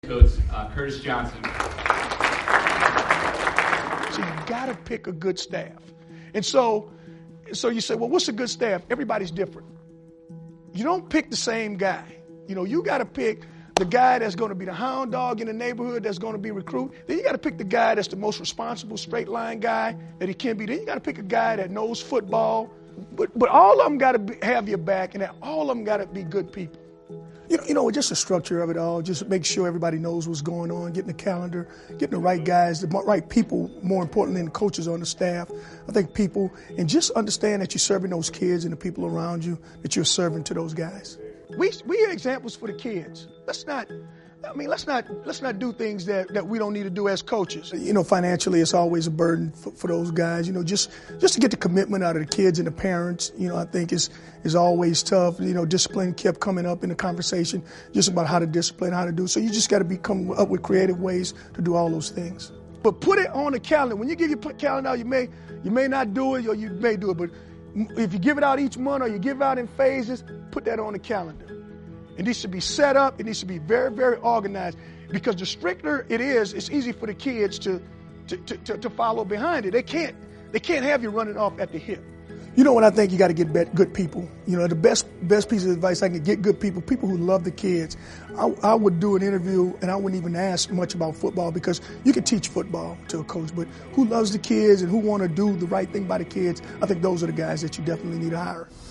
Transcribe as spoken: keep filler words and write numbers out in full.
Coach uh, Curtis Johnson. So you got to pick a good staff. And so, so you say, well, what's a good staff? Everybody's different. You don't pick the same guy. You know, you got to pick the guy that's going to be the hound dog in the neighborhood, that's going to be recruit. Then you got to pick the guy that's the most responsible straight line guy that he can be. Then you got to pick a guy that knows football. But but all of them got to have your back, and all of them got to be good people. You know, you know, just the structure of it all, just make sure everybody knows what's going on, getting the calendar, getting the right guys, the right people, more importantly than the coaches on the staff. I think people, and just understand that you're serving those kids and the people around you, that you're serving to those guys. We we are examples for the kids. Let's not, I mean, let's not let's not do things that, that we don't need to do as coaches. You know, financially, it's always a burden for, for those guys. You know, just just to get the commitment out of the kids and the parents, you know, I think is is always tough. You know, discipline kept coming up in the conversation, just about how to discipline, how to do. So you just got to be come up with creative ways to do all those things. But put it on the calendar. When you give your calendar out, you may you may not do it, or you may do it. But if you give it out each month, or you give it out in phases, put that on the calendar. It needs to be set up. It needs to be very, very organized, because the stricter it is, it's easy for the kids to, to, to, to follow behind it. They can't, they can't have you running off at the hip. You know what I think? You got to get good people. You know, the best best piece of advice I can get: good people, people who love the kids. I, I would do an interview, and I wouldn't even ask much about football, because you can teach football to a coach, but who loves the kids and who want to do the right thing by the kids, I think those are the guys that you definitely need to hire.